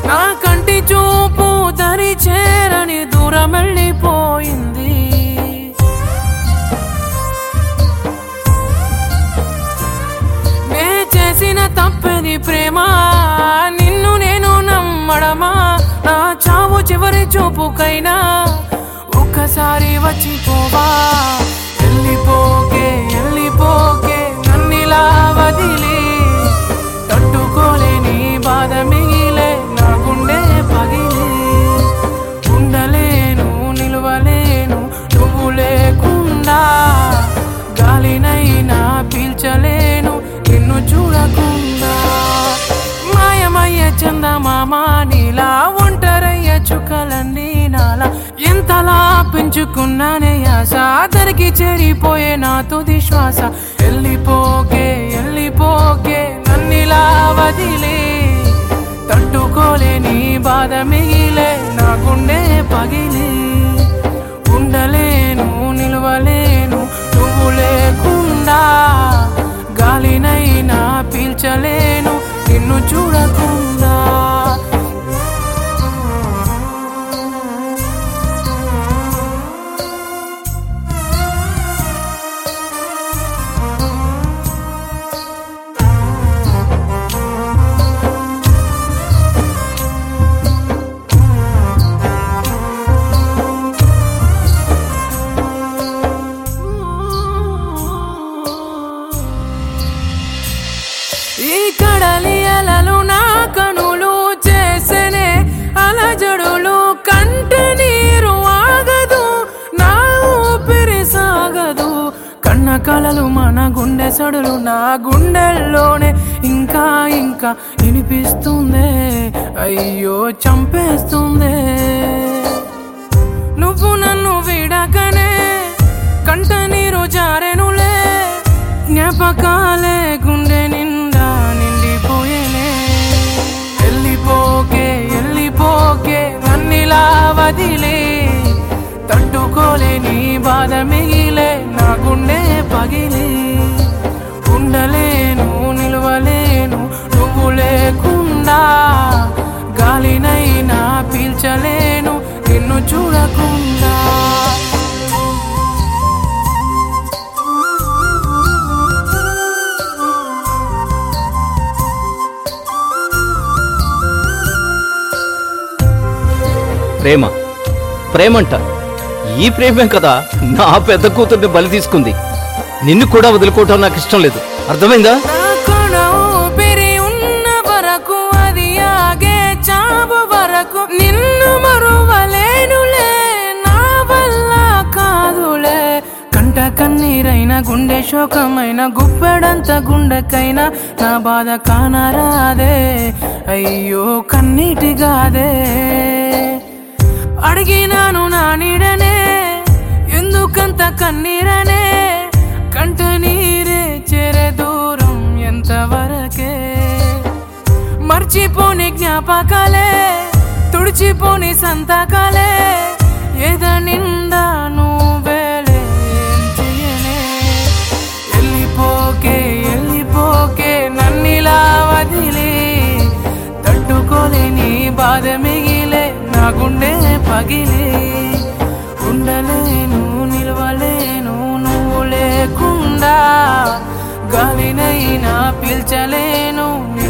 నా కంటి చూపు దరి చేరని దూరం వెళ్ళిపోయింది. నే చేసిన తప్పని ప్రేమ, నిన్ను నేను నమ్మడమా? నా చావు చివరి చూపుకైనా ఒక్కసారి వచ్చిపోవా. వెళ్ళిపోకే వెళ్ళిపోకే నన్నిలా వదిలి, తట్టుకోలేని బాధ మిగిలే నా గుండె పగిలి. ఉండలేను నిలవలేను నువ్వు లేకుండా, గాలినైనా పీల్చలేను నిన్ను చూడకుండా. మాయమయ్య చందమామ నీలా, ఒంటరయ్య చుక్కలన్నీ నాలా. ఎంతలా పెంచుకున్నానే ఆశ, దరికి చేరిపోయే నా తుది శ్వాస. వెళ్ళిపోకే వెళ్ళిపోకే నన్నిలా వదిలి, తట్టుకోలేని బాధ మిగిలే నా గుండె పగిలి. ఉండలేను నిలవలేను నువ్వు లేకుండా, గాలినైనా పీల్చలేను నిన్ను చూడకుండా. ఈ కడలి అలలు నా కనులు చేసనే అలజడులు, కంట నీరు ఆగదు నా ఊపిరి సాగదు. కన్న కలలు మన గుండె సడులు నా గుండెల్లోనే ఇంకా ఇంకా వినిపిస్తుందే, అయ్యో చంపేస్తుందే. నువ్వు నన్ను విడకనే కంట నీరు జారెనులే, జ్ఞాపకాలే గుండె నిండా నిండిపోయేనే. వెళ్ళిపోకే వెళ్ళిపోకే నన్నిలా వదిలి, తట్టుకోలేని బాధ మిగిలే నా గుండె పగిలి. ఉండలేను నిలవలేను నువ్వు లేకుండా, గాలినైనా పీల్చలేను నిన్ను చూడకుండా. ప్రేమ ప్రేమంట, ఈ ప్రేమే కదా నా పెద్ద కూతుర్ని బలి తీసుకుంది. నిన్ను కూడా వదులుకోవటం నాకు ఇష్టం లేదు, అర్థమైందా? ఉన్న వరకు అది ఆగే చావు వరకు నిన్ను మరువలేనులే, నా వల్ల కాదులే. కంట కన్నీరైన గుండె శోకమైన గుప్పెడంత గుండెకైనా నా బాధ కానరాదే, అయ్యో కన్నీటిగాదే. అడిగినాను నా నీడనే ఎందుకంత కన్నీరనే, కంట నీరే చేరే దూరం ఎంతవరకే. మర్చిపోని జ్ఞాపకాలే తుడిచిపోని సంతకాలే, ఏద నిండా నువ్వేలే ఏం చెయ్యనే. వెళ్ళిపోకే వెళ్ళిపోకే నన్నిలా వదిలి, తట్టుకోలేని బాధ మిగిలే నా గుండె పగిలి. ఉండలేను నిలవలేను నువ్వు లేకుండా, గాలినైనా పీల్చలేను